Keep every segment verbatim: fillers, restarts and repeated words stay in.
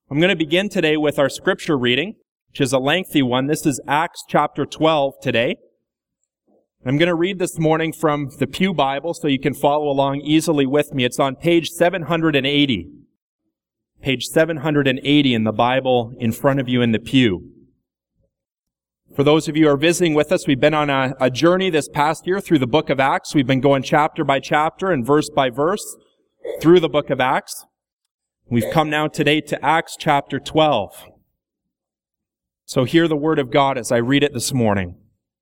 I'm going to begin today with our scripture reading, which is a lengthy one. This is Acts chapter twelve today. I'm going to read this morning from the Pew Bible so you can follow along easily with me. It's on page seven hundred eighty. Page seven hundred eighty in the Bible in front of you in the pew. For those of you who are visiting with us, we've been on a, a journey this past year through the book of Acts. We've been going chapter by chapter and verse by verse through the book of Acts. We've come now today to Acts chapter twelve. So hear the word of God as I read it this morning.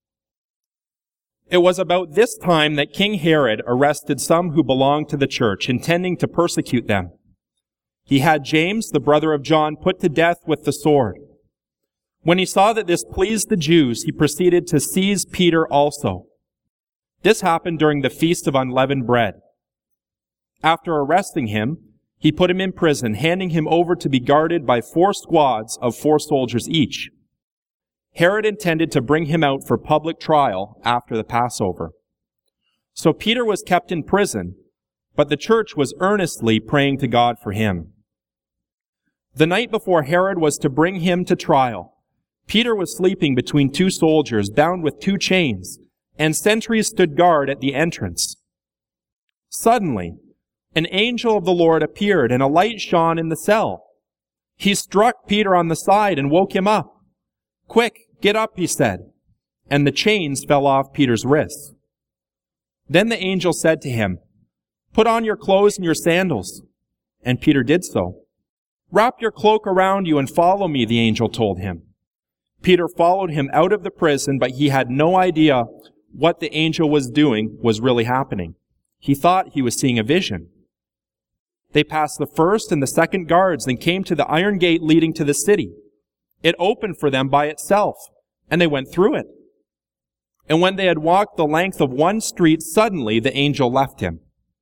It was about this time that King Herod arrested some who belonged to the church, intending to persecute them. He had James, the brother of John, put to death with the sword. When he saw that this pleased the Jews, he proceeded to seize Peter also. This happened during the Feast of Unleavened Bread. After arresting him, he put him in prison, handing him over to be guarded by four squads of four soldiers each. Herod intended to bring him out for public trial after the Passover. So Peter was kept in prison, but the church was earnestly praying to God for him. The night before Herod was to bring him to trial, Peter was sleeping between two soldiers, bound with two chains, and sentries stood guard at the entrance. Suddenly, an angel of the Lord appeared, and a light shone in the cell. He struck Peter on the side and woke him up. "Quick, get up," he said, and the chains fell off Peter's wrists. Then the angel said to him, "Put on your clothes and your sandals." And Peter did so. "Wrap your cloak around you and follow me," the angel told him. Peter followed him out of the prison, but he had no idea what the angel was doing was really happening. He thought he was seeing a vision. They passed the first and the second guards and came to the iron gate leading to the city. It opened for them by itself, and they went through it. And when they had walked the length of one street, suddenly the angel left him.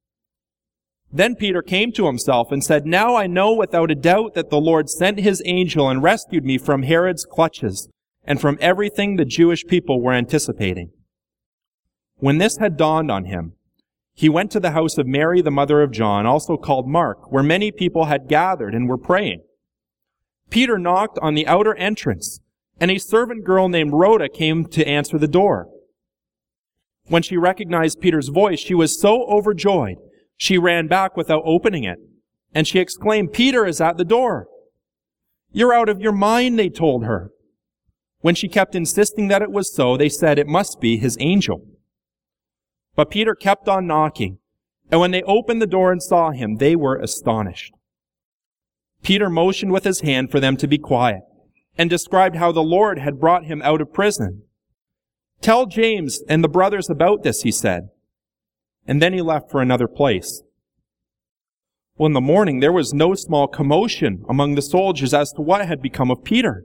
Then Peter came to himself and said, "Now I know without a doubt that the Lord sent his angel and rescued me from Herod's clutches and from everything the Jewish people were anticipating." When this had dawned on him, he went to the house of Mary, the mother of John, also called Mark, where many people had gathered and were praying. Peter knocked on the outer entrance, and a servant girl named Rhoda came to answer the door. When she recognized Peter's voice, she was so overjoyed, she ran back without opening it, and she exclaimed, "Peter is at the door." "You're out of your mind," they told her. When she kept insisting that it was so, they said it must be his angel. But Peter kept on knocking, and when they opened the door and saw him, they were astonished. Peter motioned with his hand for them to be quiet, and described how the Lord had brought him out of prison. "Tell James and the brothers about this," he said. And then he left for another place. Well, in the morning there was no small commotion among the soldiers as to what had become of Peter.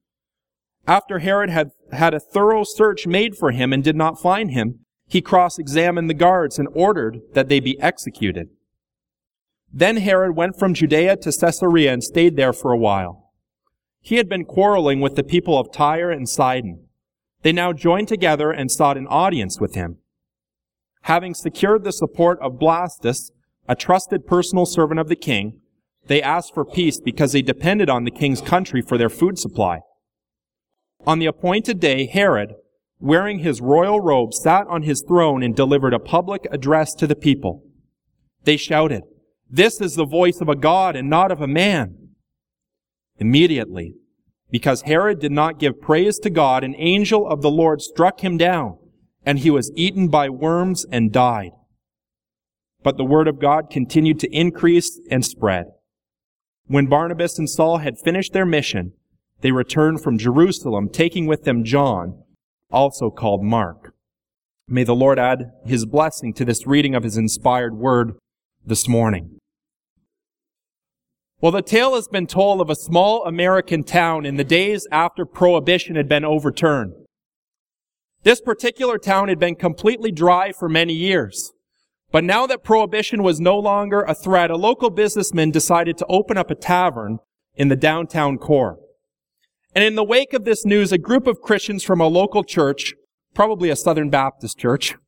After Herod had had a thorough search made for him and did not find him, he cross-examined the guards and ordered that they be executed. Then Herod went from Judea to Caesarea and stayed there for a while. He had been quarreling with the people of Tyre and Sidon. They now joined together and sought an audience with him. Having secured the support of Blastus, a trusted personal servant of the king, they asked for peace because they depended on the king's country for their food supply. On the appointed day, Herod, wearing his royal robe, sat on his throne and delivered a public address to the people. They shouted, "This is the voice of a god and not of a man." Immediately, because Herod did not give praise to God, an angel of the Lord struck him down, and he was eaten by worms and died. But the word of God continued to increase and spread. When Barnabas and Saul had finished their mission, they returned from Jerusalem, taking with them John, also called Mark. May the Lord add his blessing to this reading of his inspired word this morning. Well, the tale has been told of a small American town in the days after Prohibition had been overturned. This particular town had been completely dry for many years. But now that Prohibition was no longer a threat, a local businessman decided to open up a tavern in the downtown core. And in the wake of this news, a group of Christians from a local church, probably a Southern Baptist church,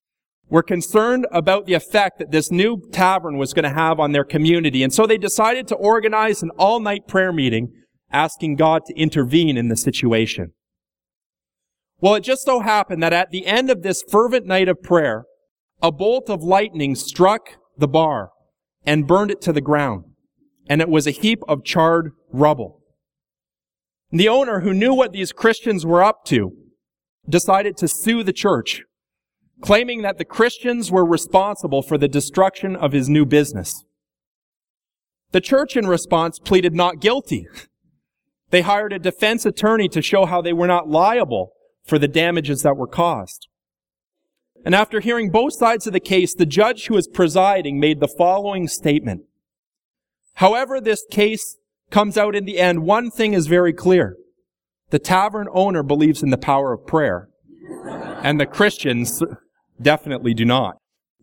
were concerned about the effect that this new tavern was going to have on their community. And so they decided to organize an all-night prayer meeting, asking God to intervene in the situation. Well, it just so happened that at the end of this fervent night of prayer, a bolt of lightning struck the bar and burned it to the ground, and it was a heap of charred rubble. The owner, who knew what these Christians were up to, decided to sue the church, claiming that the Christians were responsible for the destruction of his new business. The church, in response, pleaded not guilty. They hired a defense attorney to show how they were not liable for the damages that were caused. And after hearing both sides of the case, the judge who was presiding made the following statement. However this case comes out in the end, one thing is very clear. The tavern owner believes in the power of prayer, and the Christians definitely do not.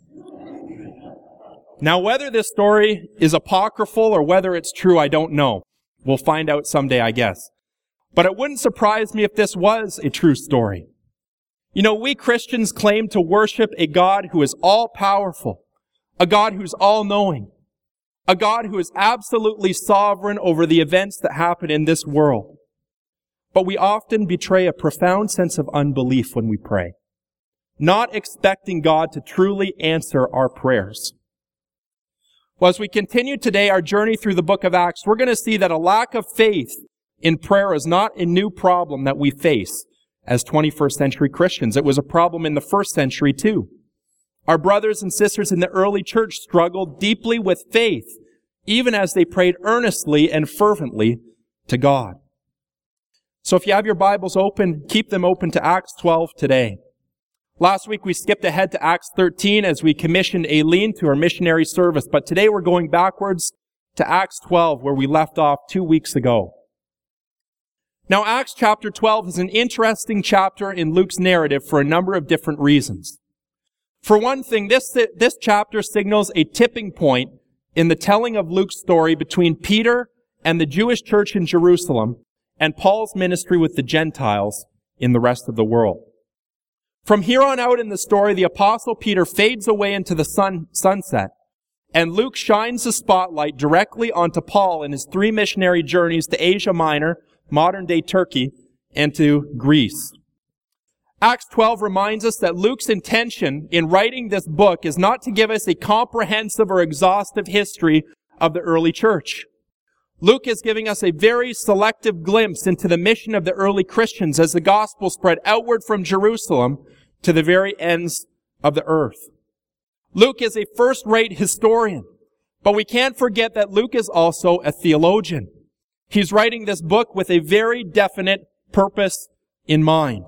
Now, whether this story is apocryphal or whether it's true, I don't know. We'll find out someday, I guess. But it wouldn't surprise me if this was a true story. You know, we Christians claim to worship a God who is all-powerful, a God who's all-knowing, a God who is absolutely sovereign over the events that happen in this world. But we often betray a profound sense of unbelief when we pray, not expecting God to truly answer our prayers. Well, as we continue today our journey through the book of Acts, we're going to see that a lack of faith in prayer is not a new problem that we face as twenty-first century Christians. It was a problem in the first century too. Our brothers and sisters in the early church struggled deeply with faith, even as they prayed earnestly and fervently to God. So if you have your Bibles open, keep them open to Acts twelve today. Last week we skipped ahead to Acts thirteen as we commissioned Aileen to our missionary service, but today we're going backwards to Acts twelve where we left off two weeks ago. Now Acts chapter twelve is an interesting chapter in Luke's narrative for a number of different reasons. For one thing, this, this chapter signals a tipping point in the telling of Luke's story between Peter and the Jewish church in Jerusalem and Paul's ministry with the Gentiles in the rest of the world. From here on out in the story, the Apostle Peter fades away into the sun, sunset, and Luke shines the spotlight directly onto Paul in his three missionary journeys to Asia Minor, modern-day Turkey, and to Greece. Acts twelve reminds us that Luke's intention in writing this book is not to give us a comprehensive or exhaustive history of the early church. Luke is giving us a very selective glimpse into the mission of the early Christians as the gospel spread outward from Jerusalem to the very ends of the earth. Luke is a first-rate historian, but we can't forget that Luke is also a theologian. He's writing this book with a very definite purpose in mind.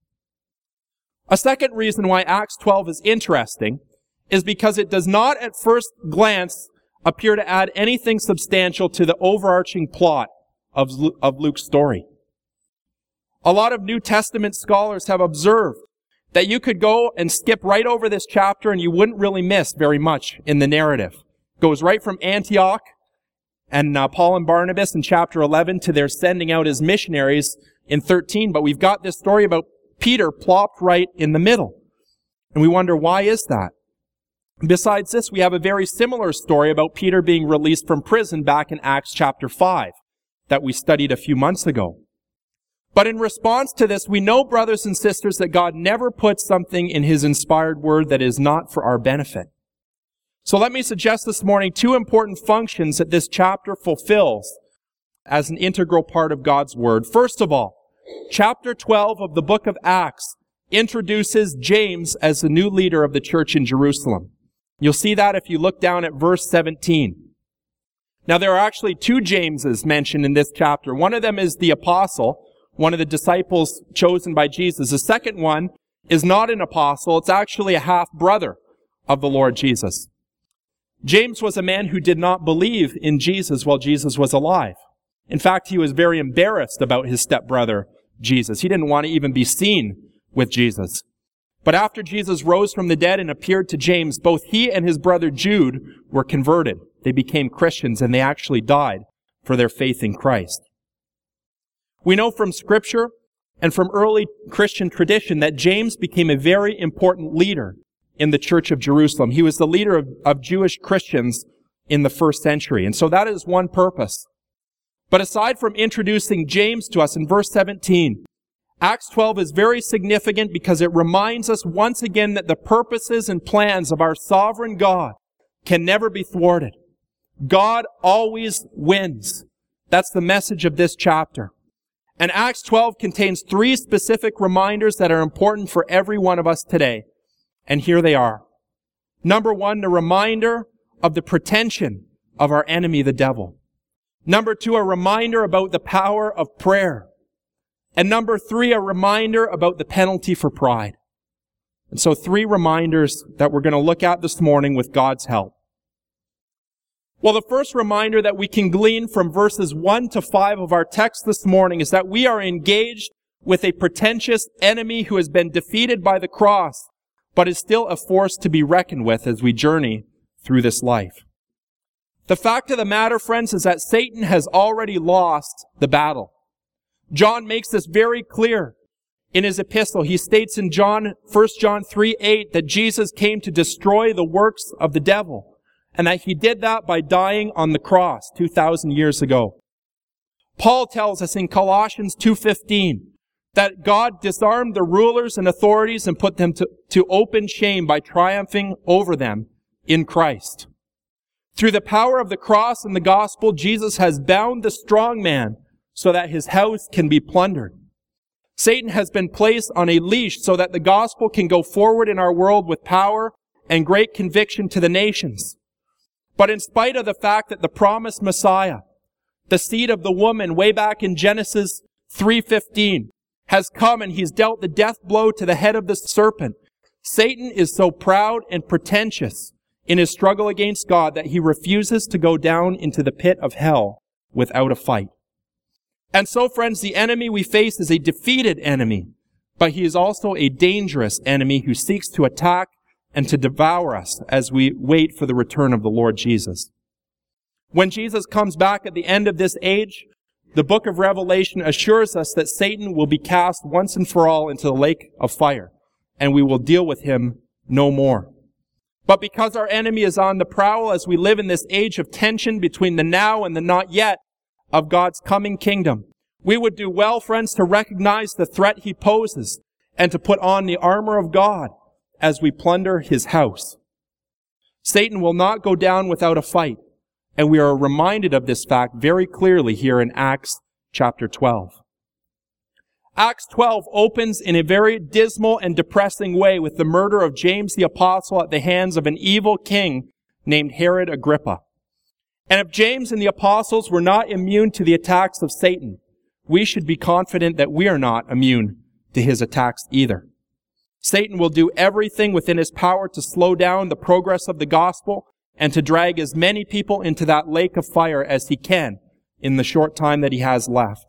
A second reason why Acts twelve is interesting is because it does not at first glance appear to add anything substantial to the overarching plot of, of Luke's story. A lot of New Testament scholars have observed that you could go and skip right over this chapter and you wouldn't really miss very much in the narrative. It goes right from Antioch and uh, Paul and Barnabas in chapter eleven to their sending out as missionaries in thirteen. But we've got this story about Peter plopped right in the middle. And we wonder, why is that? Besides this, we have a very similar story about Peter being released from prison back in Acts chapter five that we studied a few months ago. But in response to this, we know, brothers and sisters, that God never puts something in His inspired word that is not for our benefit. So let me suggest this morning two important functions that this chapter fulfills as an integral part of God's word. First of all, chapter twelve of the book of Acts introduces James as the new leader of the church in Jerusalem. You'll see that if you look down at verse seventeen. Now, there are actually two Jameses mentioned in this chapter. One of them is the apostle, one of the disciples chosen by Jesus. The second one is not an apostle. It's actually a half-brother of the Lord Jesus. James was a man who did not believe in Jesus while Jesus was alive. In fact, he was very embarrassed about his stepbrother, Jesus. He didn't want to even be seen with Jesus. But after Jesus rose from the dead and appeared to James, both he and his brother Jude were converted. They became Christians, and they actually died for their faith in Christ. We know from Scripture and from early Christian tradition that James became a very important leader in the Church of Jerusalem. He was the leader of, of Jewish Christians in the first century. And so that is one purpose. But aside from introducing James to us in verse seventeen, Acts twelve is very significant because it reminds us once again that the purposes and plans of our sovereign God can never be thwarted. God always wins. That's the message of this chapter. And Acts twelve contains three specific reminders that are important for every one of us today. And here they are. Number one, the reminder of the pretension of our enemy, the devil. Number two, a reminder about the power of prayer. And number three, a reminder about the penalty for pride. And so three reminders that we're going to look at this morning with God's help. Well, the first reminder that we can glean from verses one to five of our text this morning is that we are engaged with a pretentious enemy who has been defeated by the cross, but is still a force to be reckoned with as we journey through this life. The fact of the matter, friends, is that Satan has already lost the battle. John makes this very clear in his epistle. He states in John, First John three eight that Jesus came to destroy the works of the devil, and that he did that by dying on the cross two thousand years ago. Paul tells us in Colossians two fifteen that God disarmed the rulers and authorities and put them to, to open shame by triumphing over them in Christ. Through the power of the cross and the gospel, Jesus has bound the strong man so that his house can be plundered. Satan has been placed on a leash so that the gospel can go forward in our world with power and great conviction to the nations. But in spite of the fact that the promised Messiah, the seed of the woman way back in Genesis three fifteen, has come and he's dealt the death blow to the head of the serpent, Satan is so proud and pretentious in his struggle against God that he refuses to go down into the pit of hell without a fight. And so, friends, the enemy we face is a defeated enemy, but he is also a dangerous enemy who seeks to attack and to devour us as we wait for the return of the Lord Jesus. When Jesus comes back at the end of this age, the book of Revelation assures us that Satan will be cast once and for all into the lake of fire, and we will deal with him no more. But because our enemy is on the prowl as we live in this age of tension between the now and the not yet of God's coming kingdom, we would do well, friends, to recognize the threat he poses and to put on the armor of God as we plunder his house. Satan will not go down without a fight, and we are reminded of this fact very clearly here in Acts chapter twelve. Acts twelve opens in a very dismal and depressing way with the murder of James the Apostle at the hands of an evil king named Herod Agrippa. And if James and the apostles were not immune to the attacks of Satan, we should be confident that we are not immune to his attacks either. Satan will do everything within his power to slow down the progress of the gospel and to drag as many people into that lake of fire as he can in the short time that he has left.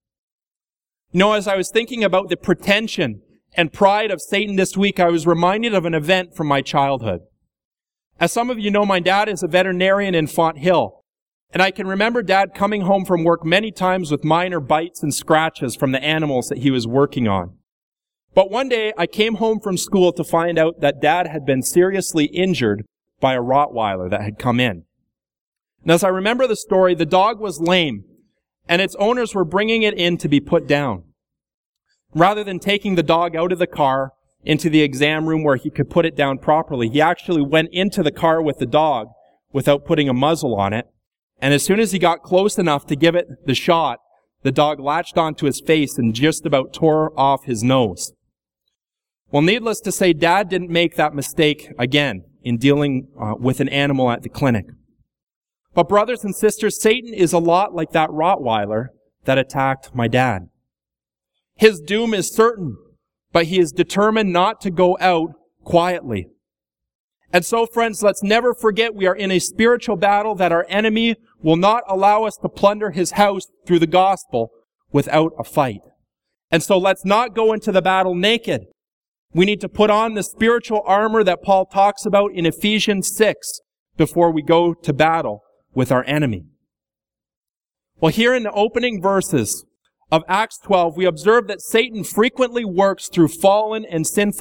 You know, as I was thinking about the pretension and pride of Satan this week, I was reminded of an event from my childhood. As some of you know, my dad is a veterinarian in Fonthill, and I can remember Dad coming home from work many times with minor bites and scratches from the animals that he was working on. But one day, I came home from school to find out that Dad had been seriously injured by a Rottweiler that had come in. And as I remember the story, the dog was lame, and its owners were bringing it in to be put down. Rather than taking the dog out of the car into the exam room where he could put it down properly, he actually went into the car with the dog without putting a muzzle on it. And as soon as he got close enough to give it the shot, the dog latched onto his face and just about tore off his nose. Well, needless to say, Dad didn't make that mistake again in dealing uh, with an animal at the clinic. But brothers and sisters, Satan is a lot like that Rottweiler that attacked my dad. His doom is certain, but he is determined not to go out quietly. And so, friends, let's never forget we are in a spiritual battle that our enemy will not allow us to plunder his house through the gospel without a fight. And so let's not go into the battle naked. We need to put on the spiritual armor that Paul talks about in Ephesians six before we go to battle with our enemy. Well, here in the opening verses of Acts twelve, we observe that Satan frequently works through fallen and sinful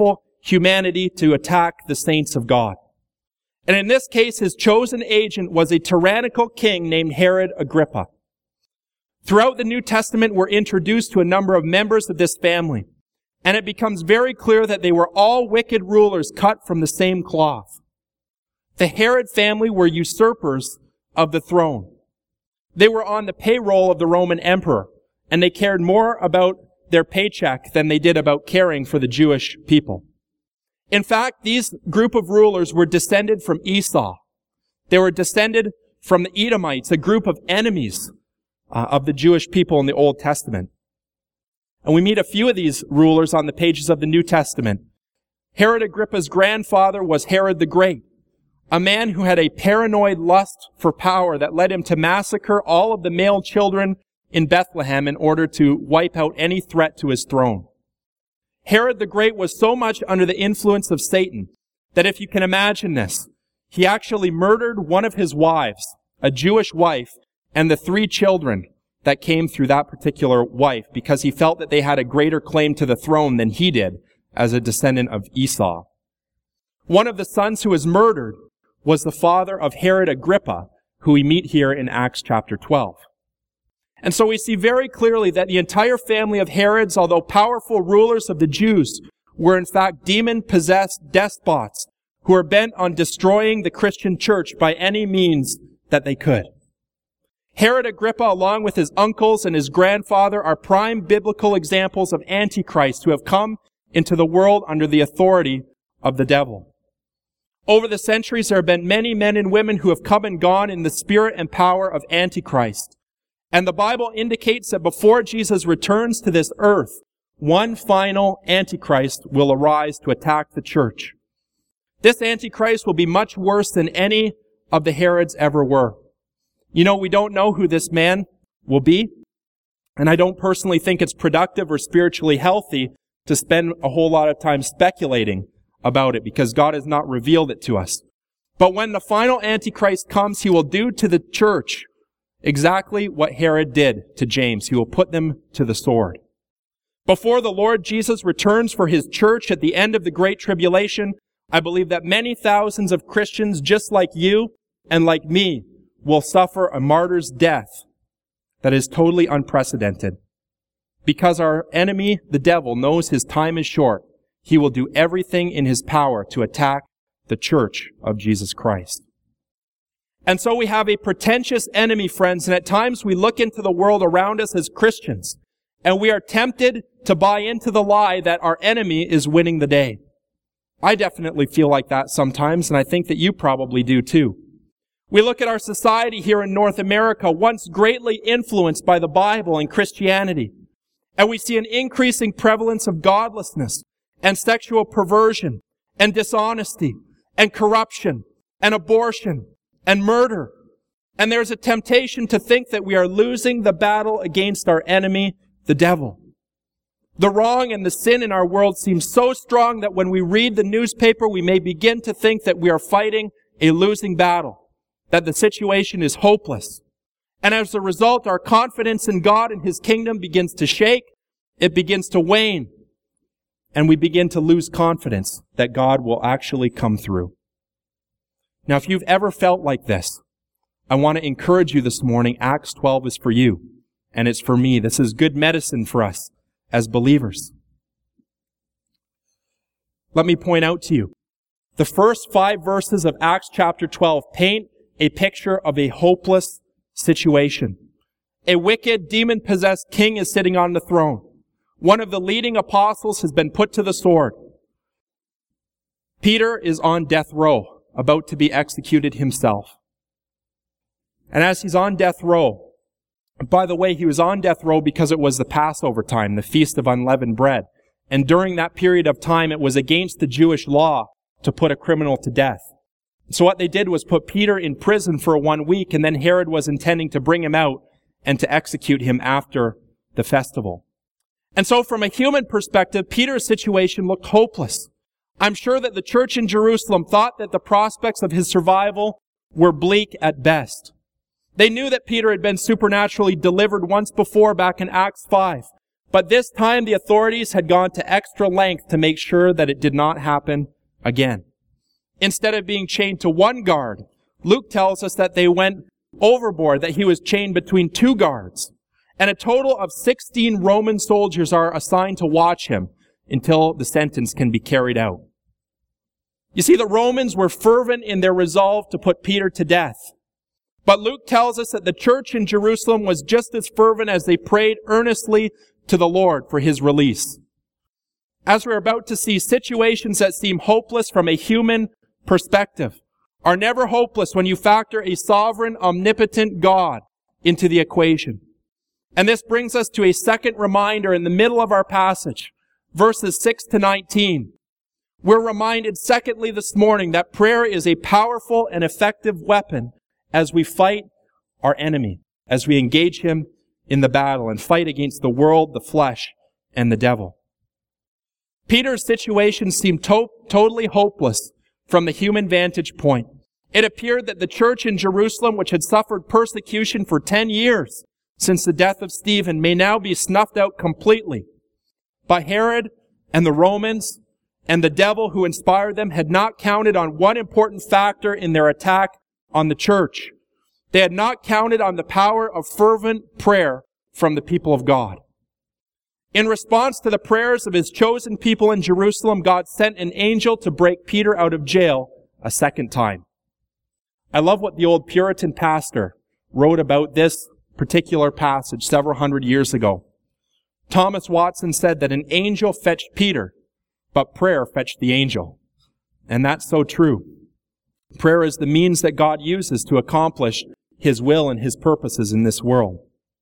humanity to attack the saints of God. And in this case, his chosen agent was a tyrannical king named Herod Agrippa. Throughout the New Testament, we're introduced to a number of members of this family, and it becomes very clear that they were all wicked rulers cut from the same cloth. The Herod family were usurpers of the throne. They were on the payroll of the Roman emperor, and they cared more about their paycheck than they did about caring for the Jewish people. In fact, these group of rulers were descended from Esau. They were descended from the Edomites, a group of enemies uh, of the Jewish people in the Old Testament. And we meet a few of these rulers on the pages of the New Testament. Herod Agrippa's grandfather was Herod the Great, a man who had a paranoid lust for power that led him to massacre all of the male children in Bethlehem in order to wipe out any threat to his throne. Herod the Great was so much under the influence of Satan that, if you can imagine this, he actually murdered one of his wives, a Jewish wife, and the three children that came through that particular wife because he felt that they had a greater claim to the throne than he did as a descendant of Esau. One of the sons who was murdered was the father of Herod Agrippa, who we meet here in Acts chapter twelve. And so we see very clearly that the entire family of Herods, although powerful rulers of the Jews, were in fact demon-possessed despots who were bent on destroying the Christian church by any means that they could. Herod Agrippa, along with his uncles and his grandfather, are prime biblical examples of antichrists who have come into the world under the authority of the devil. Over the centuries, there have been many men and women who have come and gone in the spirit and power of Antichrist. And the Bible indicates that before Jesus returns to this earth, one final Antichrist will arise to attack the church. This Antichrist will be much worse than any of the Herods ever were. You know, we don't know who this man will be, and I don't personally think it's productive or spiritually healthy to spend a whole lot of time speculating about it because God has not revealed it to us. But when the final Antichrist comes, he will do to the church exactly what Herod did to James. He will put them to the sword. Before the Lord Jesus returns for his church at the end of the Great Tribulation, I believe that many thousands of Christians, just like you and like me, will suffer a martyr's death that is totally unprecedented. Because our enemy, the devil, knows his time is short, he will do everything in his power to attack the church of Jesus Christ. And so we have a pretentious enemy, friends, and at times we look into the world around us as Christians, and we are tempted to buy into the lie that our enemy is winning the day. I definitely feel like that sometimes, and I think that you probably do too. We look at our society here in North America, once greatly influenced by the Bible and Christianity, and we see an increasing prevalence of godlessness and sexual perversion and dishonesty and corruption and abortion and murder. And there's a temptation to think that we are losing the battle against our enemy, the devil. The wrong and the sin in our world seems so strong that when we read the newspaper, we may begin to think that we are fighting a losing battle, that the situation is hopeless. And as a result, our confidence in God and his kingdom begins to shake, it begins to wane, and we begin to lose confidence that God will actually come through. Now, if you've ever felt like this, I want to encourage you this morning. Acts twelve is for you, and it's for me. This is good medicine for us as believers. Let me point out to you, the first five verses of Acts chapter twelve paint a picture of a hopeless situation. A wicked, demon-possessed king is sitting on the throne. One of the leading apostles has been put to the sword. Peter is on death row, about to be executed himself. And as he's on death row, by the way, he was on death row because it was the Passover time, the Feast of Unleavened Bread. And during that period of time, it was against the Jewish law to put a criminal to death. So what they did was put Peter in prison for one week, and then Herod was intending to bring him out and to execute him after the festival. And so from a human perspective, Peter's situation looked hopeless. I'm sure that the church in Jerusalem thought that the prospects of his survival were bleak at best. They knew that Peter had been supernaturally delivered once before back in Acts five, But this time the authorities had gone to extra length to make sure that it did not happen again. Instead of being chained to one guard, Luke tells us that they went overboard, that he was chained between two guards. And a total of sixteen Roman soldiers are assigned to watch him until the sentence can be carried out. You see, the Romans were fervent in their resolve to put Peter to death. But Luke tells us that the church in Jerusalem was just as fervent as they prayed earnestly to the Lord for his release. As we're about to see, situations that seem hopeless from a human perspective are never hopeless when you factor a sovereign, omnipotent God into the equation. And this brings us to a second reminder in the middle of our passage, verses six to nineteen. We're reminded, secondly, this morning that prayer is a powerful and effective weapon as we fight our enemy, as we engage him in the battle and fight against the world, the flesh, and the devil. Peter's situation seemed to- totally hopeless from the human vantage point. It appeared that the church in Jerusalem, which had suffered persecution for ten years since the death of Stephen, may now be snuffed out completely. But Herod and the Romans and the devil who inspired them had not counted on one important factor in their attack on the church. They had not counted on the power of fervent prayer from the people of God. In response to the prayers of his chosen people in Jerusalem, God sent an angel to break Peter out of jail a second time. I love what the old Puritan pastor wrote about this particular passage several hundred years ago. Thomas Watson said that an angel fetched Peter, but prayer fetched the angel. And that's so true. Prayer is the means that God uses to accomplish his will and his purposes in this world.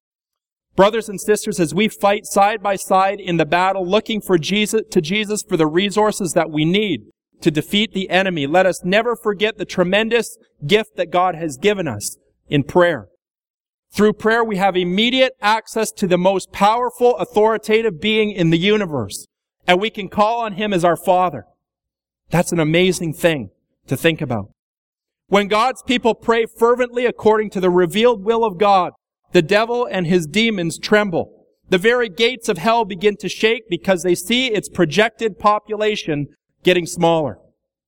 Brothers and sisters, as we fight side by side in the battle, looking for Jesus, to Jesus for the resources that we need to defeat the enemy, let us never forget the tremendous gift that God has given us in prayer. Through prayer, we have immediate access to the most powerful, authoritative being in the universe, and we can call on him as our Father. That's an amazing thing to think about. When God's people pray fervently according to the revealed will of God, the devil and his demons tremble. The very gates of hell begin to shake because they see its projected population getting smaller.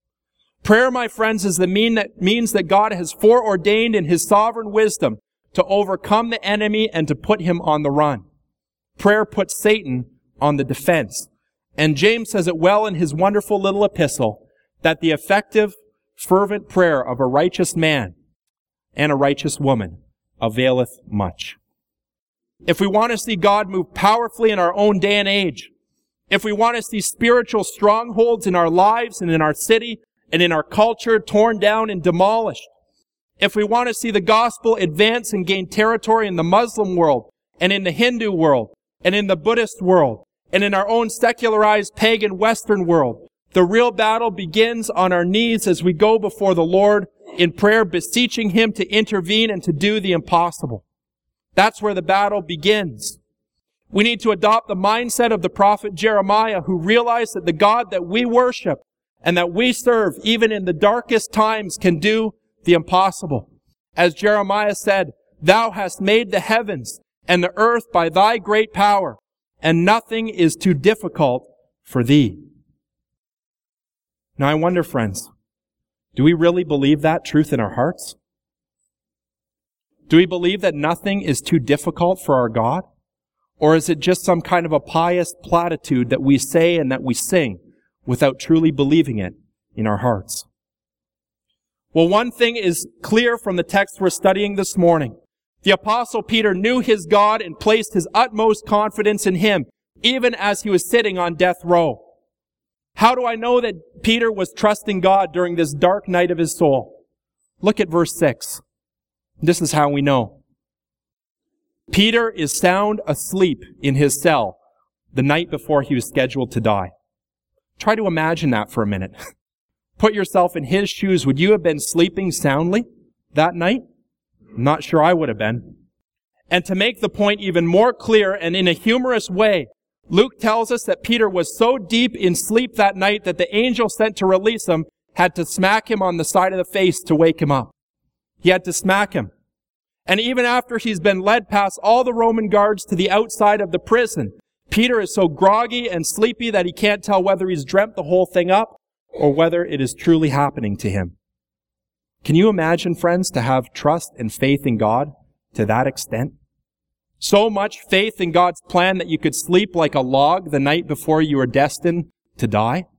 Prayer, my friends, is the mean that means that God has foreordained in his sovereign wisdom to overcome the enemy and to put him on the run. Prayer puts Satan on the defense. And James says it well in his wonderful little epistle that the effective, fervent prayer of a righteous man and a righteous woman availeth much. If we want to see God move powerfully in our own day and age, if we want to see spiritual strongholds in our lives and in our city and in our culture torn down and demolished, if we want to see the gospel advance and gain territory in the Muslim world and in the Hindu world and in the Buddhist world and in our own secularized pagan Western world, the real battle begins on our knees as we go before the Lord in prayer, beseeching him to intervene and to do the impossible. That's where the battle begins. We need to adopt the mindset of the prophet Jeremiah, who realized that the God that we worship and that we serve, even in the darkest times, can do the impossible. As Jeremiah said, "Thou hast made the heavens and the earth by thy great power, and nothing is too difficult for thee." Now I wonder, friends, do we really believe that truth in our hearts? Do we believe that nothing is too difficult for our God? Or is it just some kind of a pious platitude that we say and that we sing without truly believing it in our hearts? Well, one thing is clear from the text we're studying this morning. The Apostle Peter knew his God and placed his utmost confidence in him, even as he was sitting on death row. How do I know that Peter was trusting God during this dark night of his soul? Look at verse six. This is how we know. Peter is sound asleep in his cell the night before he was scheduled to die. Try to imagine that for a minute. Put yourself in his shoes. Would you have been sleeping soundly that night? I'm not sure I would have been. And to make the point even more clear and in a humorous way, Luke tells us that Peter was so deep in sleep that night that the angel sent to release him had to smack him on the side of the face to wake him up. He had to smack him. And even after he's been led past all the Roman guards to the outside of the prison, Peter is so groggy and sleepy that he can't tell whether he's dreamt the whole thing up or whether it is truly happening to him. Can you imagine, friends, to have trust and faith in God to that extent? So much faith in God's plan that you could sleep like a log the night before you were destined to die?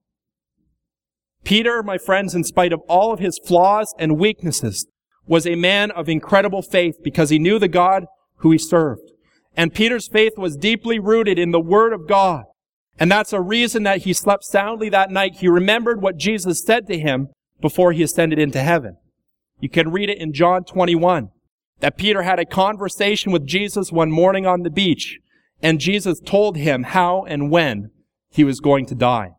Peter, my friends, in spite of all of his flaws and weaknesses, was a man of incredible faith because he knew the God who he served. And Peter's faith was deeply rooted in the Word of God. And that's a reason that he slept soundly that night. He remembered what Jesus said to him before he ascended into heaven. You can read it in John twenty-one, that Peter had a conversation with Jesus one morning on the beach, and Jesus told him how and when he was going to die.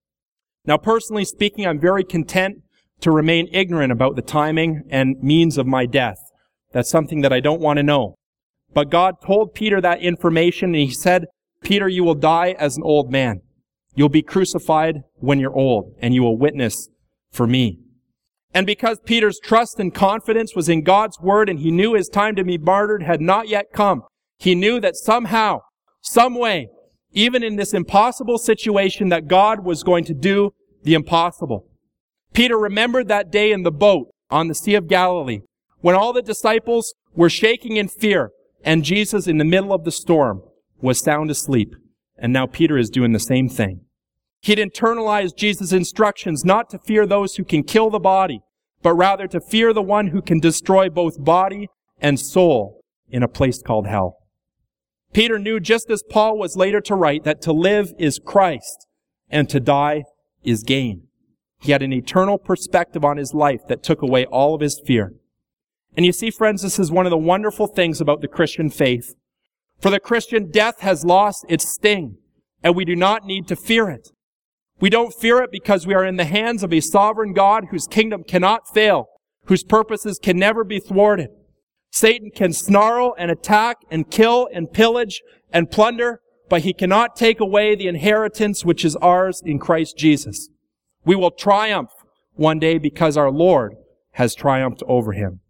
Now, personally speaking, I'm very content to remain ignorant about the timing and means of my death. That's something that I don't want to know. But God told Peter that information, and he said, Peter, you will die as an old man. You'll be crucified when you're old, and you will witness for me. And because Peter's trust and confidence was in God's word, and he knew his time to be martyred had not yet come, he knew that somehow, some way, even in this impossible situation, that God was going to do the impossible. Peter remembered that day in the boat on the Sea of Galilee, when all the disciples were shaking in fear, and Jesus, in the middle of the storm, was sound asleep. And now Peter is doing the same thing. He'd internalized Jesus' instructions not to fear those who can kill the body, but rather to fear the one who can destroy both body and soul in a place called hell. Peter knew, just as Paul was later to write, that to live is Christ and to die is gain. He had an eternal perspective on his life that took away all of his fear. And you see, friends, this is one of the wonderful things about the Christian faith. For the Christian, death has lost its sting, and we do not need to fear it. We don't fear it because we are in the hands of a sovereign God whose kingdom cannot fail, whose purposes can never be thwarted. Satan can snarl and attack and kill and pillage and plunder, but he cannot take away the inheritance which is ours in Christ Jesus. We will triumph one day because our Lord has triumphed over him.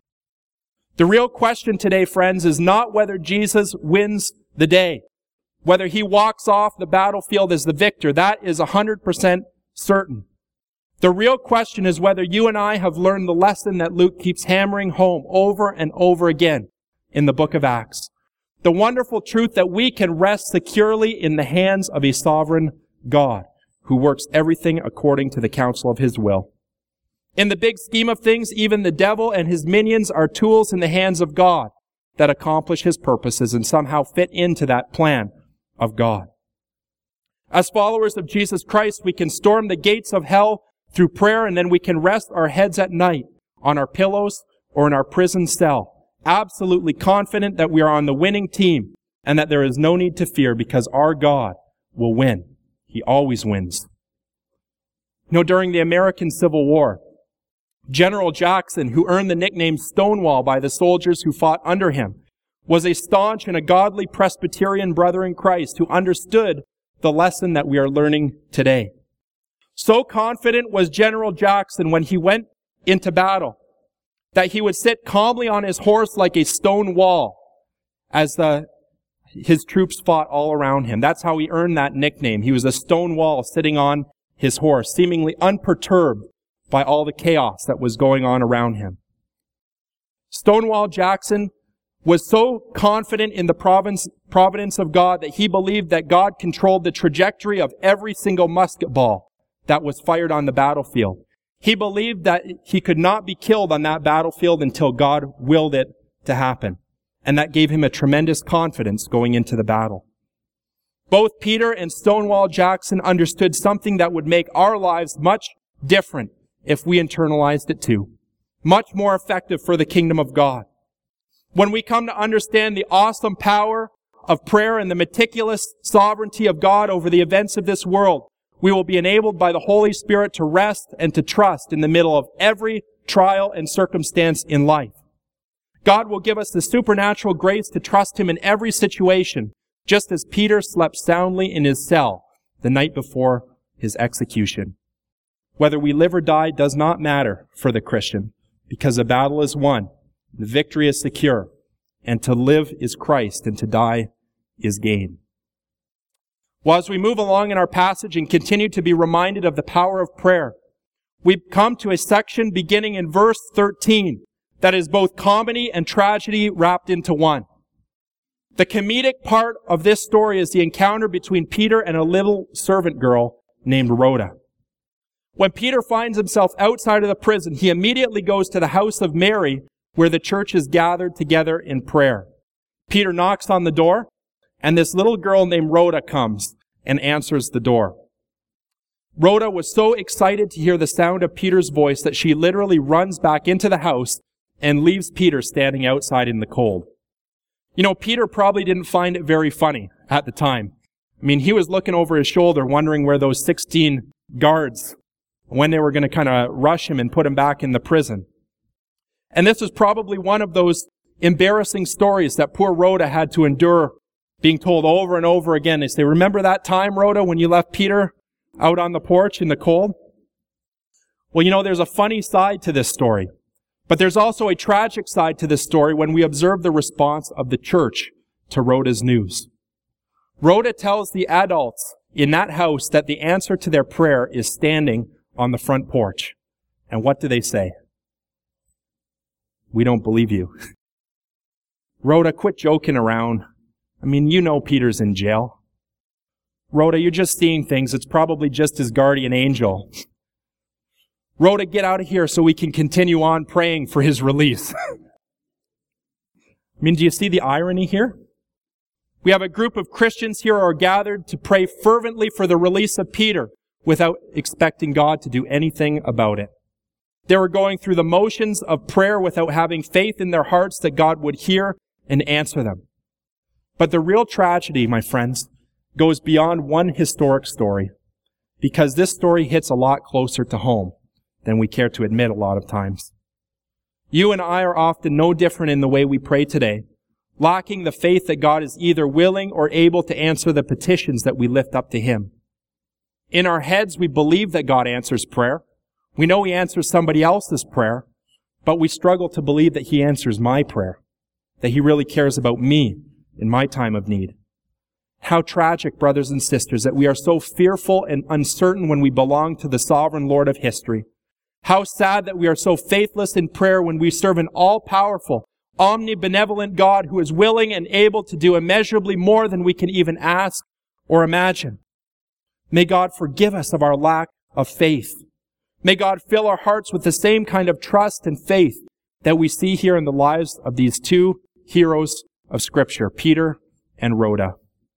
The real question today, friends, is not whether Jesus wins the day, whether he walks off the battlefield as the victor. That is one hundred percent certain. The real question is whether you and I have learned the lesson that Luke keeps hammering home over and over again in the book of Acts. The wonderful truth that we can rest securely in the hands of a sovereign God who works everything according to the counsel of his will. In the big scheme of things, even the devil and his minions are tools in the hands of God that accomplish his purposes and somehow fit into that plan of God. As followers of Jesus Christ, we can storm the gates of hell through prayer, and then we can rest our heads at night on our pillows or in our prison cell, absolutely confident that we are on the winning team and that there is no need to fear because our God will win. He always wins. You know, during the American Civil War, General Jackson, who earned the nickname Stonewall by the soldiers who fought under him, was a staunch and a godly Presbyterian brother in Christ who understood the lesson that we are learning today. So confident was General Jackson when he went into battle that he would sit calmly on his horse like a stone wall as the, his troops fought all around him. That's how he earned that nickname. He was a stone wall sitting on his horse, seemingly unperturbed by all the chaos that was going on around him. Stonewall Jackson was so confident in the providence, providence of God that he believed that God controlled the trajectory of every single musket ball that was fired on the battlefield. He believed that he could not be killed on that battlefield until God willed it to happen. And that gave him a tremendous confidence going into the battle. Both Peter and Stonewall Jackson understood something that would make our lives much different if we internalized it too. Much more effective for the kingdom of God. When we come to understand the awesome power of prayer and the meticulous sovereignty of God over the events of this world, we will be enabled by the Holy Spirit to rest and to trust in the middle of every trial and circumstance in life. God will give us the supernatural grace to trust Him in every situation, just as Peter slept soundly in his cell the night before his execution. Whether we live or die does not matter for the Christian, because the battle is won, the victory is secure, and to live is Christ, and to die is gain. Well, as we move along in our passage and continue to be reminded of the power of prayer, we've come to a section beginning in verse thirteen that is both comedy and tragedy wrapped into one. The comedic part of this story is the encounter between Peter and a little servant girl named Rhoda. When Peter finds himself outside of the prison, he immediately goes to the house of Mary, where the church is gathered together in prayer. Peter knocks on the door, and this little girl named Rhoda comes and answers the door. Rhoda was so excited to hear the sound of Peter's voice that she literally runs back into the house and leaves Peter standing outside in the cold. You know, Peter probably didn't find it very funny at the time. I mean, he was looking over his shoulder wondering where those sixteen guards, when they were going to kind of rush him and put him back in the prison. And this was probably one of those embarrassing stories that poor Rhoda had to endure, being told over and over again. They say, remember that time, Rhoda, when you left Peter out on the porch in the cold? Well, you know, there's a funny side to this story, but there's also a tragic side to this story when we observe the response of the church to Rhoda's news. Rhoda tells the adults in that house that the answer to their prayer is standing on the front porch. And what do they say? We don't believe you. Rhoda, quit joking around. I mean, you know Peter's in jail. Rhoda, you're just seeing things. It's probably just his guardian angel. Rhoda, get out of here so we can continue on praying for his release. I mean, do you see the irony here? We have a group of Christians here who are gathered to pray fervently for the release of Peter without expecting God to do anything about it. They were going through the motions of prayer without having faith in their hearts that God would hear and answer them. But the real tragedy, my friends, goes beyond one historic story, because this story hits a lot closer to home than we care to admit a lot of times. You and I are often no different in the way we pray today, lacking the faith that God is either willing or able to answer the petitions that we lift up to Him. In our heads, we believe that God answers prayer. We know He answers somebody else's prayer, but we struggle to believe that He answers my prayer, that He really cares about me in my time of need. How tragic, brothers and sisters, that we are so fearful and uncertain when we belong to the sovereign Lord of history. How sad that we are so faithless in prayer when we serve an all-powerful, omnibenevolent God who is willing and able to do immeasurably more than we can even ask or imagine. May God forgive us of our lack of faith. May God fill our hearts with the same kind of trust and faith that we see here in the lives of these two heroes of Scripture, Peter and Rhoda.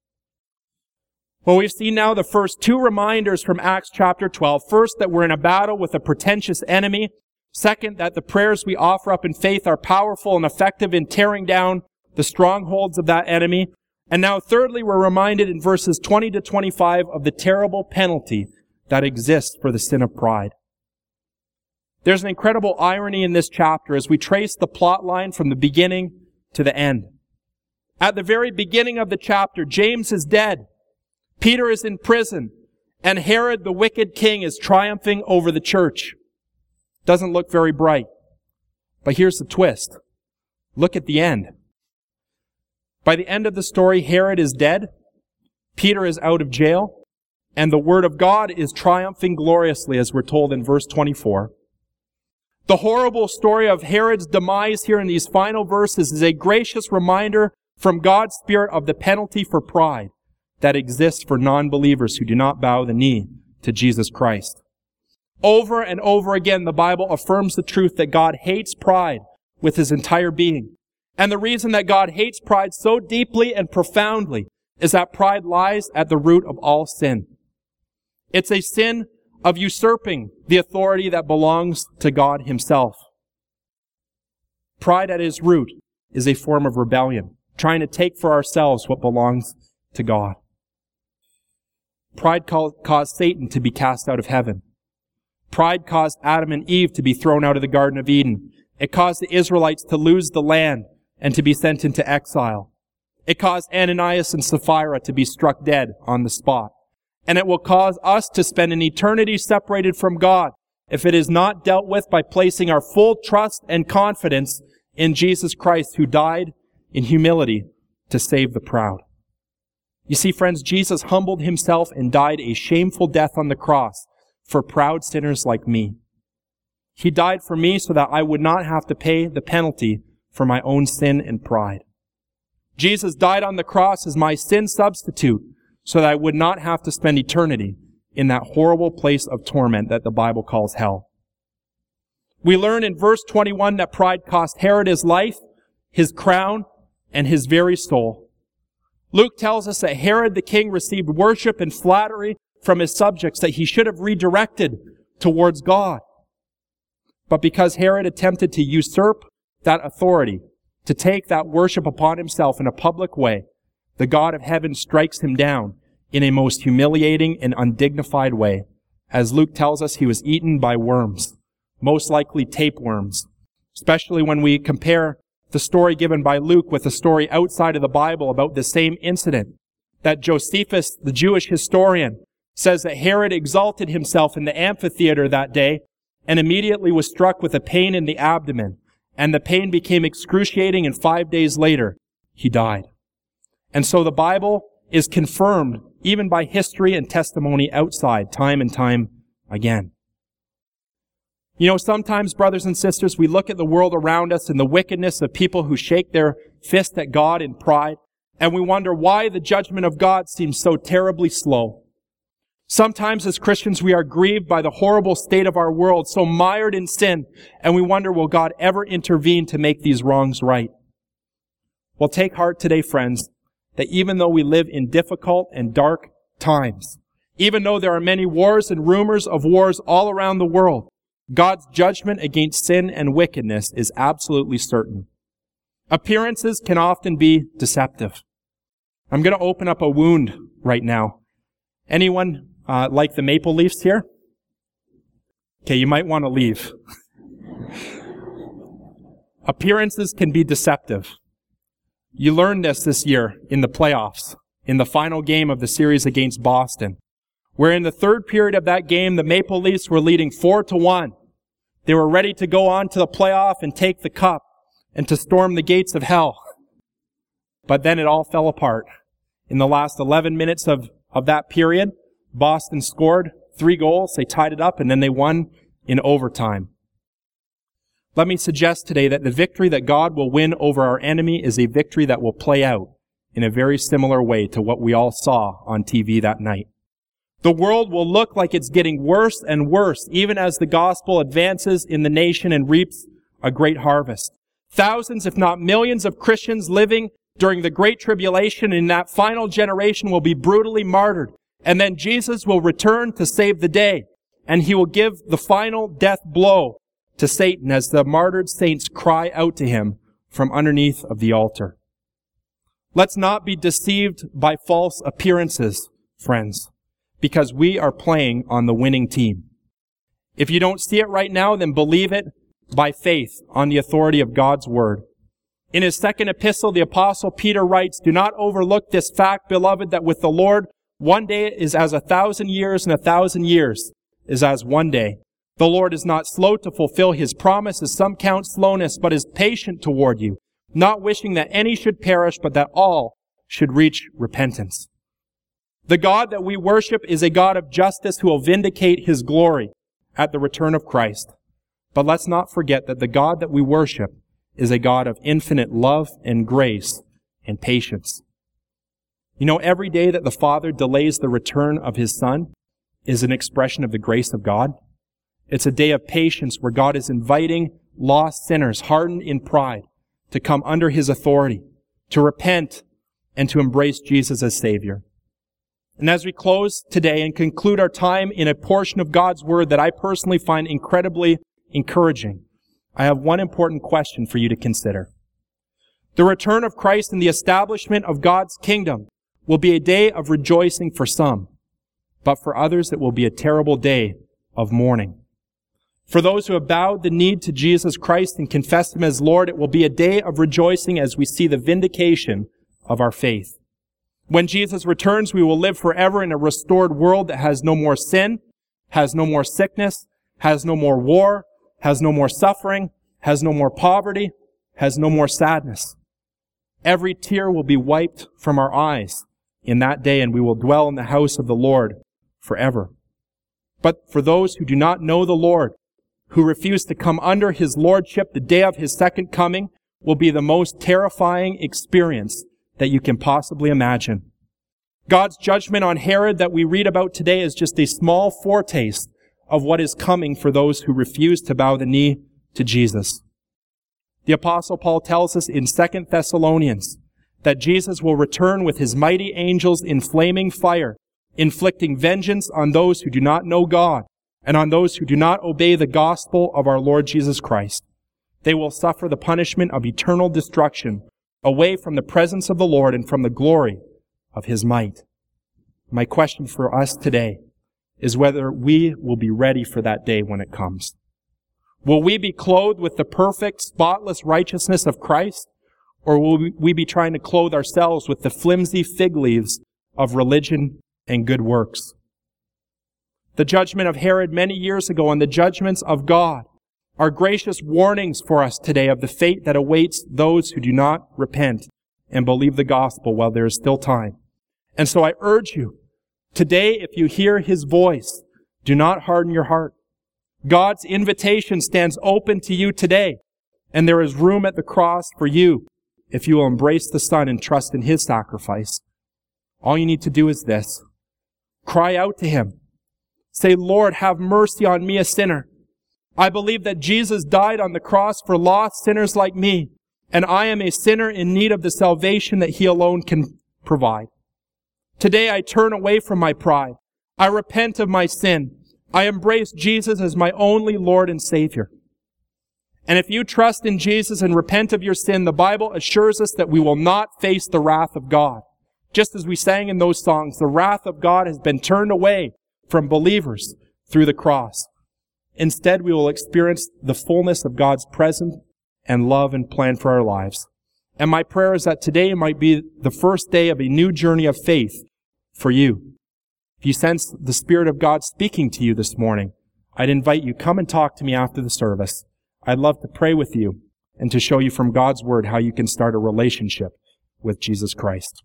Well, we've seen now the first two reminders from Acts chapter twelve. First, that we're in a battle with a pretentious enemy. Second, that the prayers we offer up in faith are powerful and effective in tearing down the strongholds of that enemy. And now, thirdly, we're reminded in verses twenty to twenty-five of the terrible penalty that exists for the sin of pride. There's an incredible irony in this chapter as we trace the plot line from the beginning to the end. At the very beginning of the chapter, James is dead, Peter is in prison, and Herod, the wicked king, is triumphing over the church. Doesn't look very bright. But here's the twist. Look at the end. By the end of the story, Herod is dead, Peter is out of jail, and the Word of God is triumphing gloriously, as we're told in verse twenty-four. The horrible story of Herod's demise here in these final verses is a gracious reminder from God's Spirit of the penalty for pride that exists for non-believers who do not bow the knee to Jesus Christ. Over and over again, the Bible affirms the truth that God hates pride with His entire being. And the reason that God hates pride so deeply and profoundly is that pride lies at the root of all sin. It's a sin of usurping the authority that belongs to God Himself. Pride at its root is a form of rebellion, trying to take for ourselves what belongs to God. Pride caused Satan to be cast out of heaven. Pride caused Adam and Eve to be thrown out of the Garden of Eden. It caused the Israelites to lose the land and to be sent into exile. It caused Ananias and Sapphira to be struck dead on the spot. And it will cause us to spend an eternity separated from God if it is not dealt with by placing our full trust and confidence in Jesus Christ, who died in humility to save the proud. You see, friends, Jesus humbled himself and died a shameful death on the cross for proud sinners like me. He died for me so that I would not have to pay the penalty for my own sin and pride. Jesus died on the cross as my sin substitute so that I would not have to spend eternity in that horrible place of torment that the Bible calls hell. We learn in verse twenty-one that pride cost Herod his life, his crown, and his very soul. Luke tells us that Herod the king received worship and flattery from his subjects that he should have redirected towards God. But because Herod attempted to usurp that authority, to take that worship upon himself in a public way, the God of heaven strikes him down in a most humiliating and undignified way. As Luke tells us, he was eaten by worms, most likely tapeworms, especially when we compare the story given by Luke with a story outside of the Bible about the same incident. That Josephus, the Jewish historian, says that Herod exalted himself in the amphitheater that day and immediately was struck with a pain in the abdomen, and the pain became excruciating, and five days later, he died. And so the Bible is confirmed even by history and testimony outside, time and time again. You know, sometimes, brothers and sisters, we look at the world around us and the wickedness of people who shake their fist at God in pride, and we wonder why the judgment of God seems so terribly slow. Sometimes as Christians we are grieved by the horrible state of our world, so mired in sin, and we wonder, will God ever intervene to make these wrongs right? Well, take heart today, friends, that even though we live in difficult and dark times, even though there are many wars and rumors of wars all around the world, God's judgment against sin and wickedness is absolutely certain. Appearances can often be deceptive. I'm going to open up a wound right now. Anyone uh, like the Maple Leafs here? Okay, you might want to leave. Appearances can be deceptive. You learned this this year in the playoffs, in the final game of the series against Boston, where in the third period of that game, the Maple Leafs were leading four to one. They were ready to go on to the playoff and take the cup and to storm the gates of hell. But then it all fell apart. In the last eleven minutes of, of that period, Boston scored three goals, they tied it up, and then they won in overtime. Let me suggest today that the victory that God will win over our enemy is a victory that will play out in a very similar way to what we all saw on T V that night. The world will look like it's getting worse and worse, even as the gospel advances in the nation and reaps a great harvest. Thousands, if not millions, of Christians living during the Great Tribulation in that final generation will be brutally martyred. And then Jesus will return to save the day, and he will give the final death blow to Satan as the martyred saints cry out to him from underneath of the altar. Let's not be deceived by false appearances, friends, because we are playing on the winning team. If you don't see it right now, then believe it by faith on the authority of God's word. In his second epistle, the apostle Peter writes, "Do not overlook this fact, beloved, that with the Lord, one day is as a thousand years, and a thousand years is as one day. The Lord is not slow to fulfill his promise, as some count slowness, but is patient toward you, not wishing that any should perish, but that all should reach repentance." The God that we worship is a God of justice who will vindicate his glory at the return of Christ. But let's not forget that the God that we worship is a God of infinite love and grace and patience. You know, every day that the Father delays the return of his Son is an expression of the grace of God. It's a day of patience where God is inviting lost sinners hardened in pride to come under his authority, to repent, and to embrace Jesus as Savior. And as we close today and conclude our time in a portion of God's Word that I personally find incredibly encouraging, I have one important question for you to consider. The return of Christ and the establishment of God's kingdom will be a day of rejoicing for some, but for others it will be a terrible day of mourning. For those who have bowed the knee to Jesus Christ and confessed him as Lord, it will be a day of rejoicing as we see the vindication of our faith. When Jesus returns, we will live forever in a restored world that has no more sin, has no more sickness, has no more war, has no more suffering, has no more poverty, has no more sadness. Every tear will be wiped from our eyes in that day, and we will dwell in the house of the Lord forever. But for those who do not know the Lord, who refuse to come under his lordship, the day of his second coming will be the most terrifying experience that you can possibly imagine. God's judgment on Herod that we read about today is just a small foretaste of what is coming for those who refuse to bow the knee to Jesus. The Apostle Paul tells us in Second Thessalonians that Jesus will return with his mighty angels in flaming fire, inflicting vengeance on those who do not know God and on those who do not obey the gospel of our Lord Jesus Christ. They will suffer the punishment of eternal destruction away from the presence of the Lord and from the glory of his might. My question for us today is whether we will be ready for that day when it comes. Will we be clothed with the perfect, spotless righteousness of Christ, or will we be trying to clothe ourselves with the flimsy fig leaves of religion and good works? The judgment of Herod many years ago and the judgments of God are gracious warnings for us today of the fate that awaits those who do not repent and believe the gospel while there is still time. And so I urge you, today, if you hear his voice, do not harden your heart. God's invitation stands open to you today, and there is room at the cross for you if you will embrace the Son and trust in his sacrifice. All you need to do is this. Cry out to him. Say, Lord, have mercy on me, a sinner. I believe that Jesus died on the cross for lost sinners like me, and I am a sinner in need of the salvation that he alone can provide. Today I turn away from my pride. I repent of my sin. I embrace Jesus as my only Lord and Savior. And if you trust in Jesus and repent of your sin, the Bible assures us that we will not face the wrath of God. Just as we sang in those songs, the wrath of God has been turned away from believers through the cross. Instead, we will experience the fullness of God's presence and love and plan for our lives. And my prayer is that today might be the first day of a new journey of faith for you. If you sense the Spirit of God speaking to you this morning, I'd invite you, come and talk to me after the service. I'd love to pray with you and to show you from God's Word how you can start a relationship with Jesus Christ.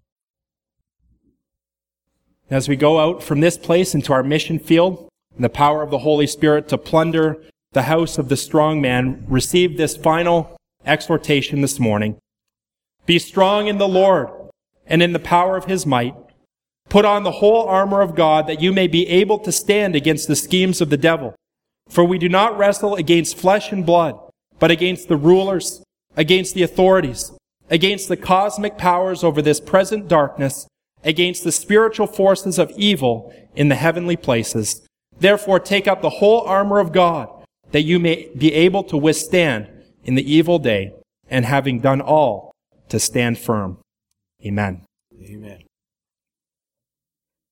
As we go out from this place into our mission field, in the power of the Holy Spirit to plunder the house of the strong man, receive this final exhortation this morning. Be strong in the Lord and in the power of his might. Put on the whole armor of God that you may be able to stand against the schemes of the devil. For we do not wrestle against flesh and blood, but against the rulers, against the authorities, against the cosmic powers over this present darkness, against the spiritual forces of evil in the heavenly places. Therefore take up the whole armor of God that you may be able to withstand in the evil day, and having done all, to stand firm. Amen. Amen.